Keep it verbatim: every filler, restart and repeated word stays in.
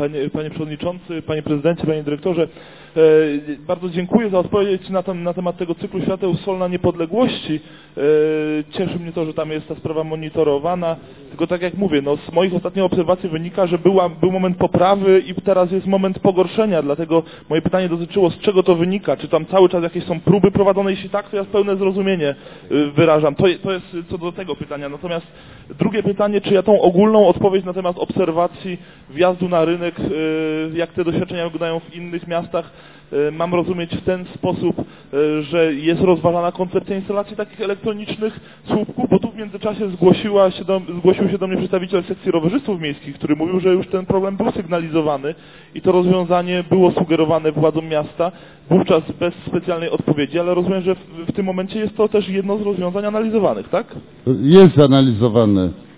Panie, panie Przewodniczący, Panie Prezydencie, Panie Dyrektorze, bardzo dziękuję za odpowiedź na, ten, na temat tego cyklu świateł Solna Niepodległości. Cieszy mnie to, że tam jest ta sprawa monitorowana, tylko tak jak mówię, no z moich ostatnich obserwacji wynika, że była, był moment poprawy i teraz jest moment pogorszenia, dlatego moje pytanie dotyczyło, z czego to wynika, czy tam cały czas jakieś są próby prowadzone, jeśli tak, to ja pełne zrozumienie wyrażam. To, to jest co do tego pytania. Natomiast drugie pytanie, czy ja tą ogólną odpowiedź na temat obserwacji wjazdu na rynek, jak te doświadczenia wyglądają w innych miastach, mam rozumieć w ten sposób, że jest rozważana koncepcja instalacji takich elektronicznych słupków, bo tu w międzyczasie zgłosiła się do, zgłosił się do mnie przedstawiciel sekcji rowerzystów miejskich, który mówił, że już ten problem był sygnalizowany i to rozwiązanie było sugerowane władzom miasta, wówczas bez specjalnej odpowiedzi, ale rozumiem, że w, w tym momencie jest to też jedno z rozwiązań analizowanych, tak? Jest analizowane.